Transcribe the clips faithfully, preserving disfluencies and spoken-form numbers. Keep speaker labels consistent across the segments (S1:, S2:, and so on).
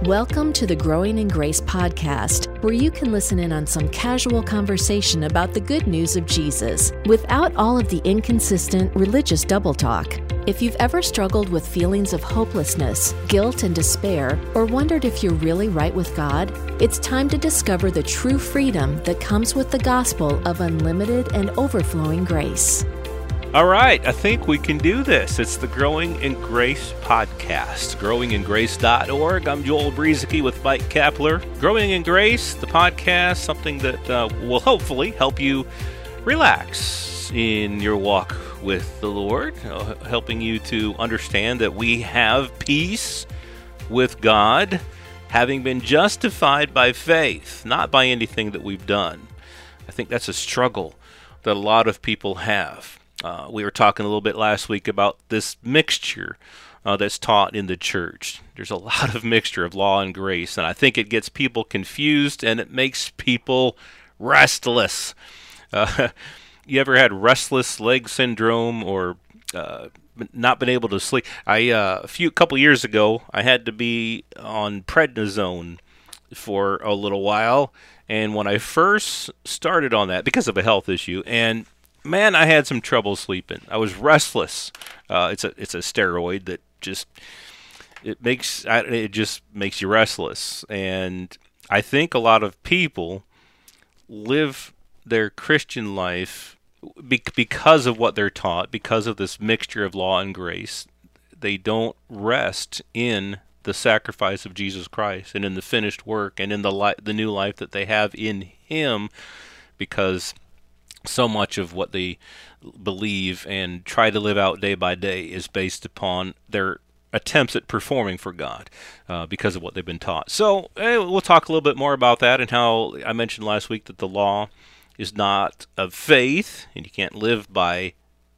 S1: Welcome to the Growing in Grace podcast, where you can listen in on some casual conversation about the good news of Jesus without all of the inconsistent religious double talk. If you've ever struggled with feelings of hopelessness, guilt, and despair, or wondered if you're really right with God, it's time to discover the true freedom that comes with the gospel of unlimited and overflowing grace.
S2: All right, I think we can do this. It's the Growing in Grace podcast, growing in grace dot org. I'm Joel Brueseke with Mike Kapler. Growing in Grace, the podcast, something that uh, will hopefully help you relax in your walk with the Lord, uh, helping you to understand that we have peace with God, having been justified by faith, not by anything that we've done. I think that's a struggle that a lot of people have. Uh, we were talking a little bit last week about this mixture uh, that's taught in the church. There's a lot of mixture of law and grace, and I think it gets people confused and it makes people restless. Uh, you ever had restless leg syndrome or uh, not been able to sleep? I uh, a few couple years ago, I had to be on prednisone for a little while, and when I first started on that, because of a health issue, and man, I had some trouble sleeping. I was restless. Uh, it's a it's a steroid that just it makes it just makes you restless. And I think a lot of people live their Christian life be- because of what they're taught, because of this mixture of law and grace. They don't rest in the sacrifice of Jesus Christ and in the finished work and in the li- the new life that they have in Him, because so much of what they believe and try to live out day by day is based upon their attempts at performing for God uh, because of what they've been taught. So eh, we'll talk a little bit more about that and how I mentioned last week that the law is not of faith, and you can't live by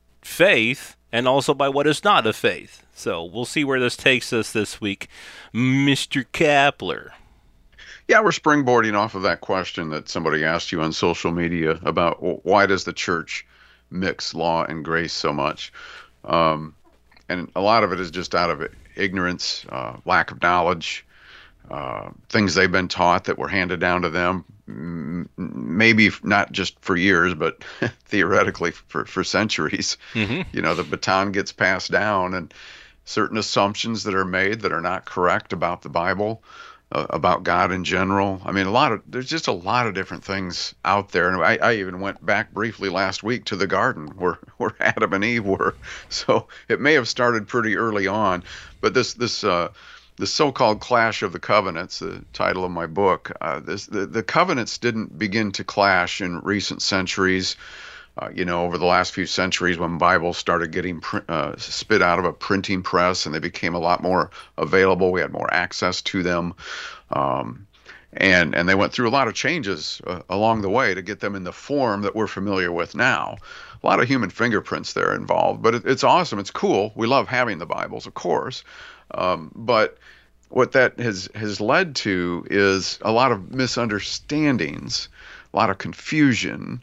S2: faith and also by what is not of faith. So we'll see where this takes us this week. Mister Kapler.
S3: Yeah, we're springboarding off of that question that somebody asked you on social media about why does the church mix law and grace so much? Um, and a lot of it is just out of ignorance, uh, lack of knowledge, uh, things they've been taught that were handed down to them, m- maybe not just for years, but theoretically for, for centuries. Mm-hmm. You know, the baton gets passed down, and certain assumptions that are made that are not correct about the Bible, Uh, about God in general. I mean, a lot of there's just a lot of different things out there. And I, I even went back briefly last week to the garden where, where Adam and Eve were. So it may have started pretty early on. But this this uh, the so-called clash of the covenants, the title of my book, uh, this the, the covenants didn't begin to clash in recent centuries. Uh, you know, over the last few centuries, when Bibles started getting pr- uh, spit out of a printing press and they became a lot more available, we had more access to them. Um, and and they went through a lot of changes uh, along the way to get them in the form that we're familiar with now. A lot of human fingerprints there involved, but it, it's awesome. It's cool. We love having the Bibles, of course. Um, but what that has, has led to is a lot of misunderstandings, a lot of confusion.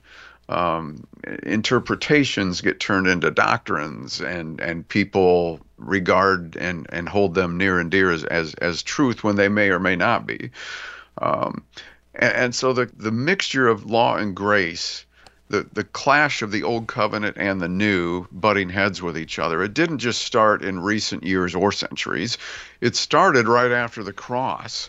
S3: Um, interpretations get turned into doctrines, and, and people regard and, and hold them near and dear as, as, as truth when they may or may not be. Um, and, and so the, the mixture of law and grace, the, the clash of the old covenant and the new butting heads with each other, it didn't just start in recent years or centuries. It started right after the cross.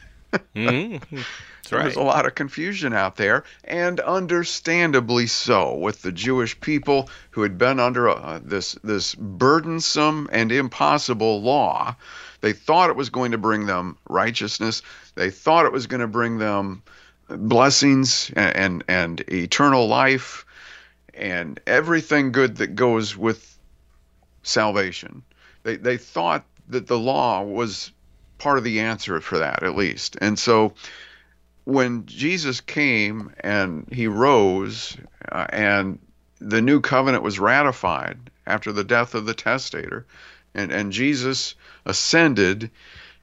S2: Mm-hmm. Right.
S3: There's a lot of confusion out there, and understandably so, with the Jewish people who had been under uh, this this burdensome and impossible law. They thought it was going to bring them righteousness. They thought it was going to bring them blessings and, and, and eternal life and everything good that goes with salvation. They they thought that the law was part of the answer for that, at least. And so when Jesus came and he rose uh, and the new covenant was ratified after the death of the testator, and, and Jesus ascended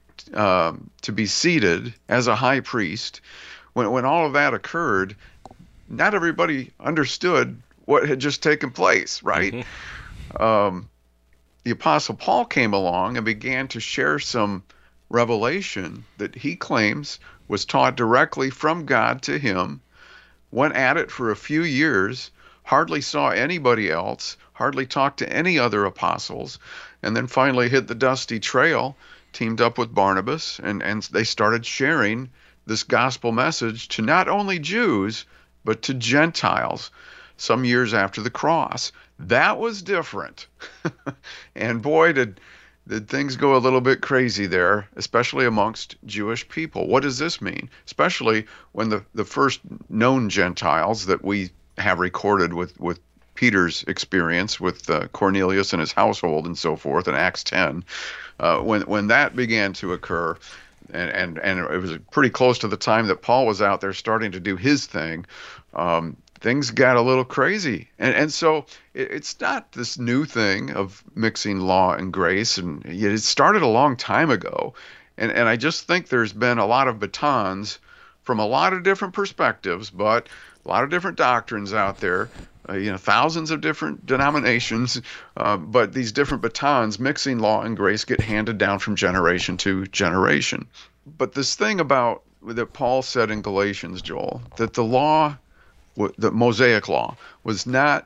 S3: um, to be seated as a high priest, when, when all of that occurred, not everybody understood what had just taken place, right? Mm-hmm. Um, the Apostle Paul came along and began to share some revelation that he claims was taught directly from God to him, went at it for a few years, hardly saw anybody else, hardly talked to any other apostles, and then finally hit the dusty trail, teamed up with Barnabas, and, and they started sharing this gospel message to not only Jews, but to Gentiles some years after the cross. That was different. And boy, did did things go a little bit crazy there, especially amongst Jewish people. What does this mean? Especially when the, the first known Gentiles that we have recorded with, with Peter's experience with uh, Cornelius and his household and so forth in Acts ten, uh, when when that began to occur, and, and, and it was pretty close to the time that Paul was out there starting to do his thing, um, things got a little crazy. And and so it, it's not this new thing of mixing law and grace, and it started a long time ago. And, and I just think there's been a lot of batons from a lot of different perspectives, but a lot of different doctrines out there, uh, you know, thousands of different denominations, uh, but these different batons mixing law and grace get handed down from generation to generation. But this thing about that Paul said in Galatians, Joel, that the law, the Mosaic law, was not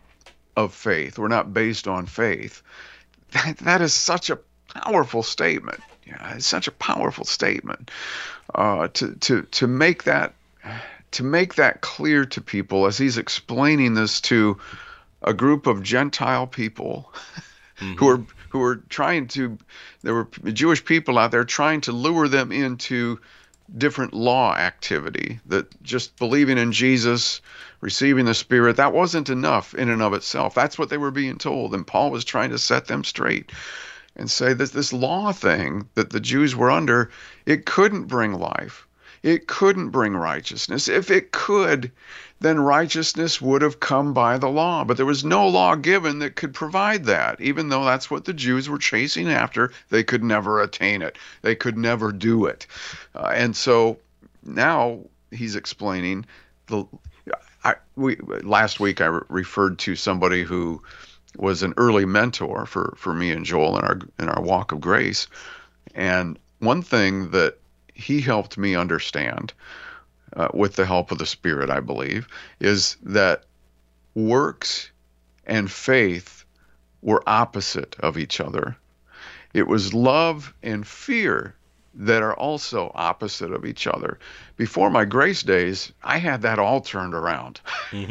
S3: of faith, or not based on faith, that, that is such a powerful statement. Yeah, it's such a powerful statement uh, to to to make that. To make that clear to people as he's explaining this to a group of Gentile people mm-hmm. who are who are trying to, there were Jewish people out there trying to lure them into different law activity, that just believing in Jesus, receiving the Spirit, that wasn't enough in and of itself. That's what they were being told, and Paul was trying to set them straight and say that this law thing that the Jews were under, it couldn't bring life. It couldn't bring righteousness. If it could, then righteousness would have come by the law. But there was no law given that could provide that. Even though that's what the Jews were chasing after, they could never attain it. They could never do it. Uh, and so now he's explaining the. I, we last week I re- referred to somebody who was an early mentor for, for me and Joel in our in our walk of grace, and one thing that he helped me understand, uh, with the help of the Spirit, I believe, is that works and faith were opposite of each other. It was love and fear that are also opposite of each other. Before my grace days, I had that all turned around.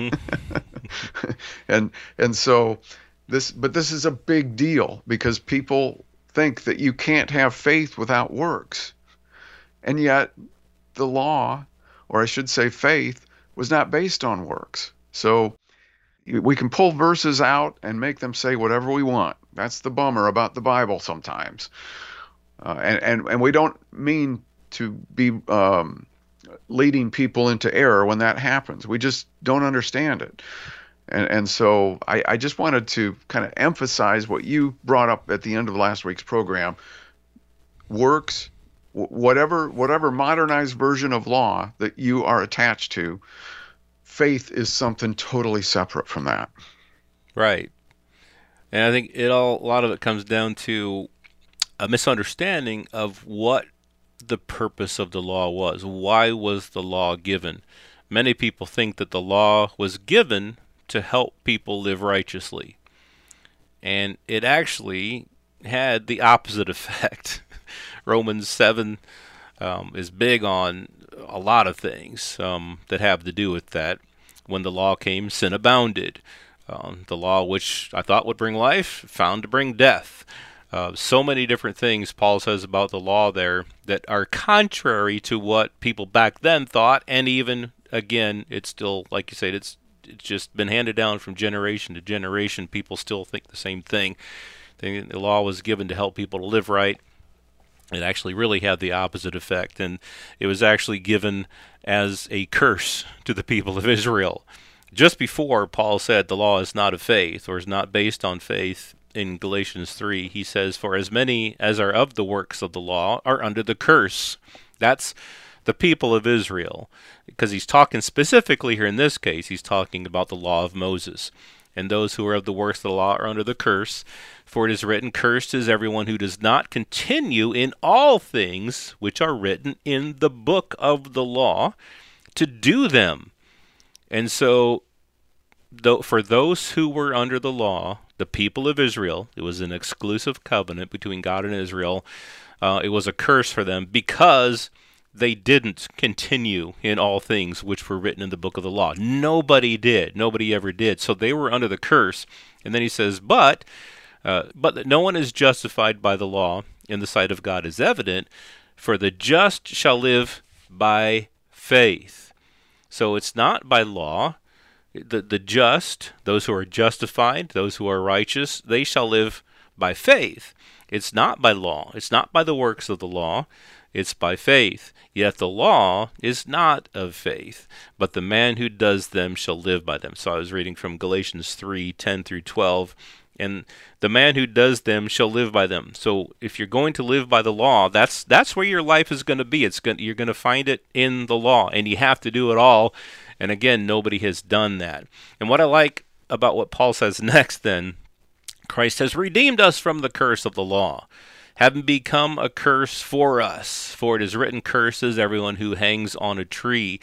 S3: Mm-hmm. and and so this, but this is a big deal because people think that you can't have faith without works. And yet the law, or I should say faith, was not based on works. So we can pull verses out and make them say whatever we want. That's the bummer about the Bible sometimes. Uh, and, and, and we don't mean to be um, leading people into error when that happens. We just don't understand it. And, and so I, I just wanted to kind of emphasize what you brought up at the end of last week's program. Works, whatever whatever modernized version of law that you are attached to, faith is something totally separate from that.
S2: Right. And I think it all a lot of it comes down to a misunderstanding of what the purpose of the law was. Why was the law given? Many people think that the law was given to help people live righteously. And it actually had the opposite effect. Romans seven um, is big on a lot of things um, that have to do with that. When the law came, sin abounded. Um, the law, which I thought would bring life, found to bring death. Uh, so many different things Paul says about the law there that are contrary to what people back then thought, and even, again, it's still, like you said, it's it's just been handed down from generation to generation. People still think the same thing. The law was given to help people to live right. It actually really had the opposite effect, and it was actually given as a curse to the people of Israel. Just before Paul said the law is not of faith, or is not based on faith, in Galatians three, he says, "For as many as are of the works of the law are under the curse." That's the people of Israel, because he's talking specifically here in this case, he's talking about the law of Moses. and those who are of the works of the law are under the curse. For it is written, Cursed is everyone who does not continue in all things which are written in the book of the law to do them. And so, though, for those who were under the law, the people of Israel, it was an exclusive covenant between God and Israel. Uh, it was a curse for them because they didn't continue in all things which were written in the book of the law. Nobody did. Nobody ever did. So they were under the curse. And then he says, but... Uh, but that no one is justified by the law in the sight of God is evident, for the just shall live by faith. So it's not by law. The, the just, those who are justified, those who are righteous, they shall live by faith. It's not by law. It's not by the works of the law. It's by faith. Yet the law is not of faith, but the man who does them shall live by them. So I was reading from Galatians three, ten through twelve. And the man who does them shall live by them. So if you're going to live by the law, that's that's where your life is going to be. It's going, you're going to find it in the law, and you have to do it all. And again, nobody has done that. And what I like about what Paul says next then, Christ has redeemed us from the curse of the law, having become a curse for us. For it is written, Cursed is everyone who hangs on a tree.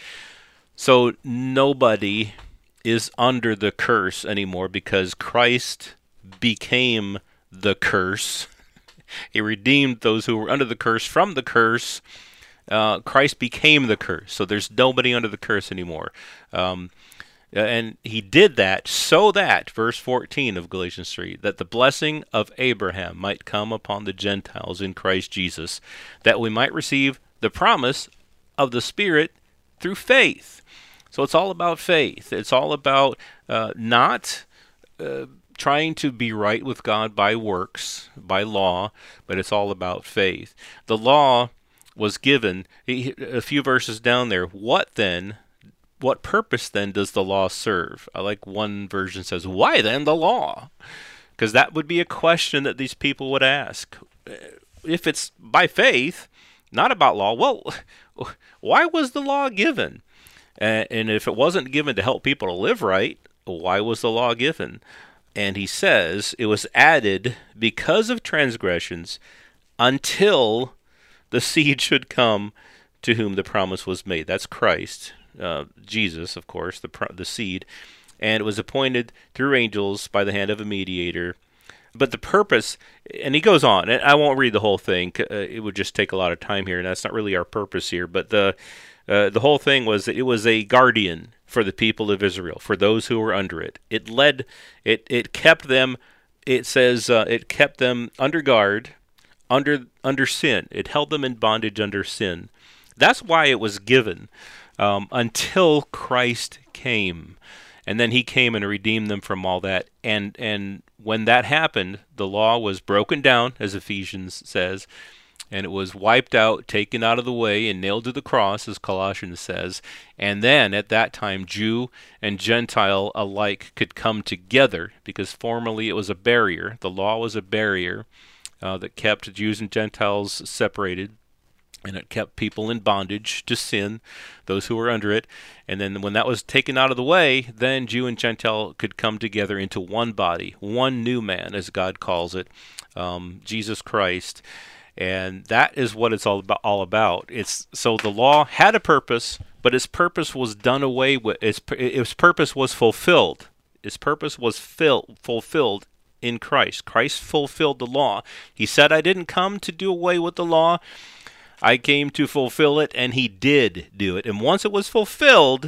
S2: So nobody is under the curse anymore because Christ became the curse. He redeemed those who were under the curse from the curse. Uh, Christ became the curse. So there's nobody under the curse anymore. Um, and he did that so that, verse fourteen of Galatians three, that the blessing of Abraham might come upon the Gentiles in Christ Jesus, that we might receive the promise of the Spirit through faith. So it's all about faith. It's all about uh, not... Uh, trying to be right with God by works, by law, but it's all about faith. The law was given, a few verses down there, what then, what purpose then does the law serve? I like one version says, why then the law? Because that would be a question that these people would ask. If it's by faith, not about law, well, why was the law given? And if it wasn't given to help people to live right, why was the law given? And he says it was added because of transgressions until the seed should come to whom the promise was made. That's Christ, uh, Jesus, of course, the the seed. And it was appointed through angels by the hand of a mediator. But the purpose, and he goes on, and I won't read the whole thing. Uh, it would just take a lot of time here, and that's not really our purpose here. But the uh, the whole thing was that it was a guardian for the people of Israel, for those who were under it. It led, it it kept them, it says, uh, it kept them under guard, under under sin. It held them in bondage under sin. That's why it was given um, until Christ came. And then he came and redeemed them from all that. And and when that happened, the law was broken down, as Ephesians says, and it was wiped out, taken out of the way, and nailed to the cross, as Colossians says. And then, at that time, Jew and Gentile alike could come together, because formerly it was a barrier. The law was a barrier uh, that kept Jews and Gentiles separated, and it kept people in bondage to sin, those who were under it. And then when that was taken out of the way, then Jew and Gentile could come together into one body, one new man, as God calls it, um, Jesus Christ. And that is what it's all about. All about. It's so the law had a purpose, but its purpose was done away with. Its, its purpose was fulfilled. Its purpose was fill, fulfilled in Christ. Christ fulfilled the law. He said, "I didn't come to do away with the law. I came to fulfill it," and he did do it. And once it was fulfilled,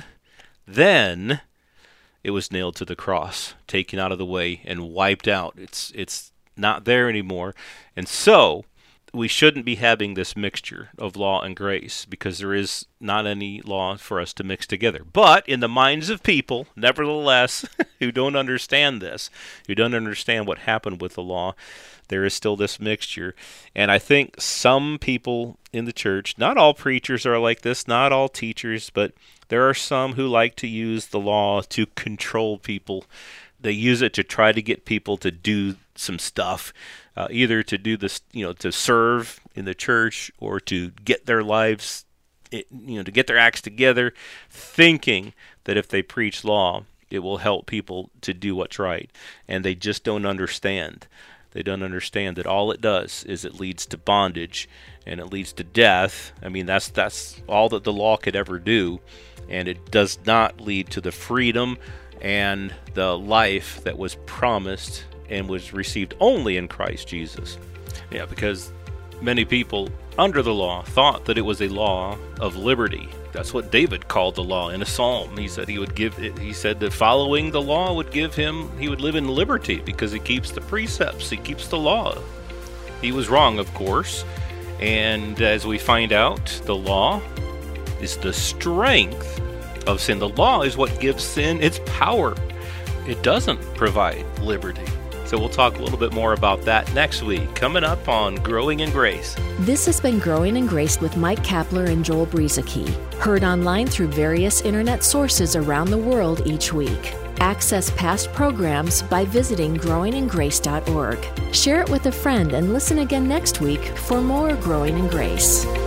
S2: then it was nailed to the cross, taken out of the way, and wiped out. It's it's not there anymore. And so we shouldn't be having this mixture of law and grace, because there is not any law for us to mix together. But in the minds of people, nevertheless, who don't understand this, who don't understand what happened with the law, there is still this mixture. And I think some people in the church, not all preachers are like this, not all teachers, but there are some who like to use the law to control people. They use it to try to get people to do some stuff, uh, either to do this, you know, to serve in the church, or to get their lives, you know, to get their acts together, thinking that if they preach law, It will help people to do what's right. And they just don't understand. They don't understand that all it does is it leads to bondage and it leads to death. I mean, that's that's all that the law could ever do. And it does not lead to the freedom and the life that was promised and was received only in Christ Jesus. Yeah, because many people under the law thought that it was a law of liberty. That's what David called the law in a psalm. He said he would give it, he said that following the law would give him, he would live in liberty because he keeps the precepts, he keeps the law. He was wrong, of course. And as we find out, the law is the strength of sin. The law is what gives sin its power. It doesn't provide liberty. So we'll talk a little bit more about that next week, coming up on Growing in Grace.
S1: This has been Growing in Grace with Mike Kapler and Joel Brieseke, heard online through various internet sources around the world each week. Access past programs by visiting growing in grace dot org. Share it with a friend and listen again next week for more Growing in Grace.